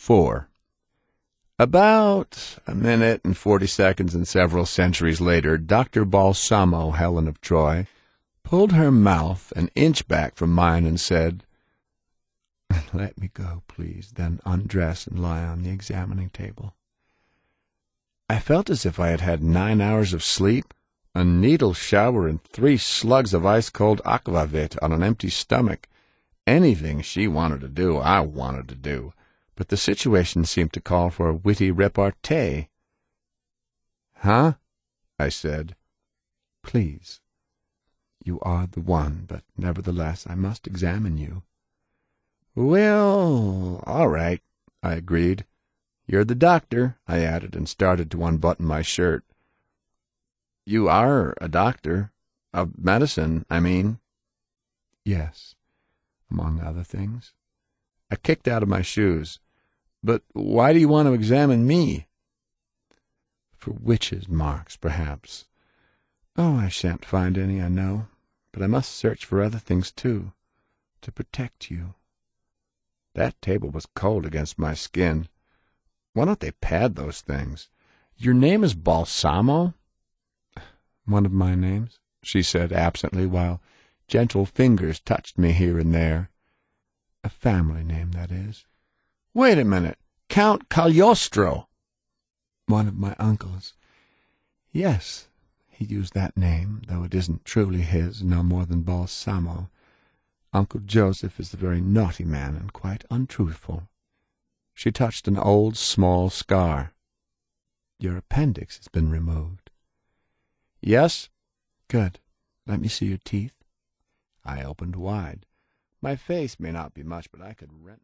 4. About a minute and 40 seconds and several centuries later, Dr. Balsamo, Helen of Troy, pulled her mouth an inch back from mine and said, "Let me go, please," then undress and lie on the examining table. I felt as if I had had 9 hours of sleep, a needle shower, and 3 slugs of ice-cold aquavit on an empty stomach. Anything she wanted to do, I wanted to do, but the situation seemed to call for a witty repartee. "Huh?" I said. "Please. You are the one, but nevertheless I must examine you." "Well, all right," I agreed. "You're the doctor," I added, and started to unbutton my shirt. "You are a doctor? Of medicine, I mean?" "Yes, among other things." I kicked out of my shoes. "But why do you want to examine me?" "For witches' marks, perhaps. Oh, I shan't find any, I know, but I must search for other things, too, to protect you." That table was cold against my skin. Why don't they pad those things? "Your name is Balsamo?" "One of my names," she said absently, while gentle fingers touched me here and there. "A family name, that is." "Wait a minute. Count Cagliostro!" "One of my uncles. Yes, he used that name, though it isn't truly his, no more than Balsamo. Uncle Joseph is a very naughty man and quite untruthful." She touched an old, small scar. "Your appendix has been removed." "Yes?" "Good. Let me see your teeth." I opened wide. My face may not be much, but I could rent